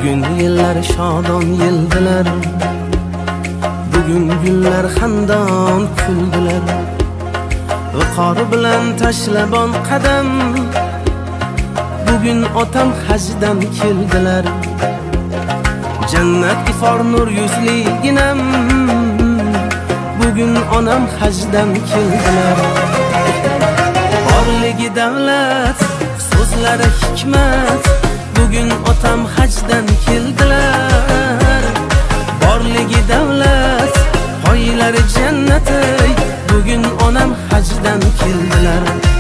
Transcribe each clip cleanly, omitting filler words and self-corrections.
Bugün yıllar şadon yıldılar, bugün günler xandon kuldilar. Viqor bilan tashlabon qadam, bugün otam hajdan keldilar. Jannat ifor nur yuzliginam, bugün onam hajdan keldilar. Borligi davlat, so'zlari hikmat, bugün otam hajdan keldilar. Borligi davlat, qo'ylari jannat, bugün onam hajdan keldilar.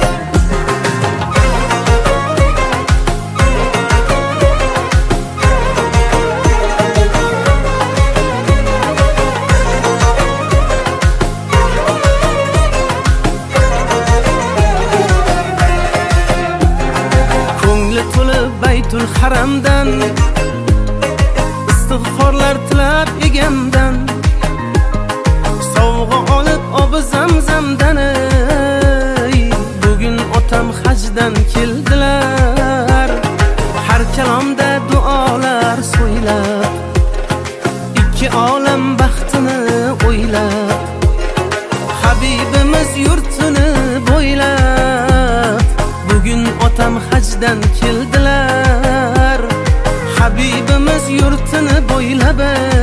Baytul haramdan istig'forlar tilab egamdan, sovg'a olib obi zamzamdan. Bugün otam hajdan keldilar. Har kalomda duolar so'ylab, ikki olam baxtini o'ylab, Habibimiz yurtini bo'ylab, bugün otam hajdan keldilar. Habibimiz yurtini bo'ylab,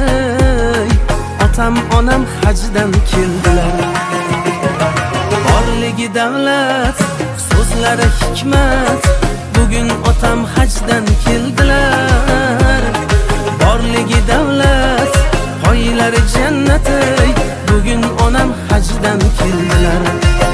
otam onam hajdan keldilar. Borligi davlat, so'zlari hikmat, bugün otam hajdan keldilar. Borligi davlat, qo'ylari jannat, bugün onam hajdan keldilar.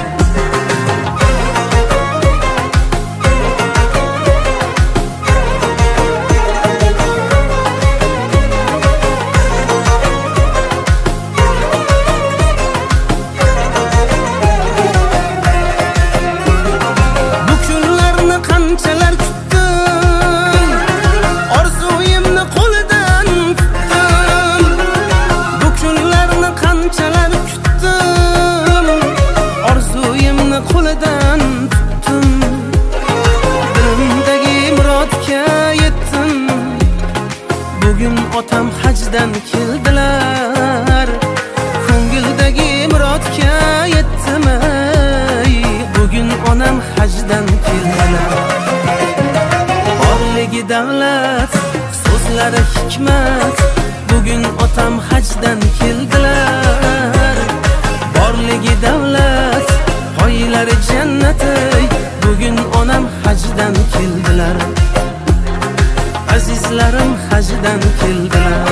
Bugün otam hajdan keldilar. Ko'ngildagi murodga yetdim. Bugün onam hajdan keldilar. Borligi davlat, so'zlari hikmat, bugün otam hajdan keldilar. Borligi davlat, qo'ylari jannat, bugün onam hajdan keldilar. Azizlarim hajdan keldilar.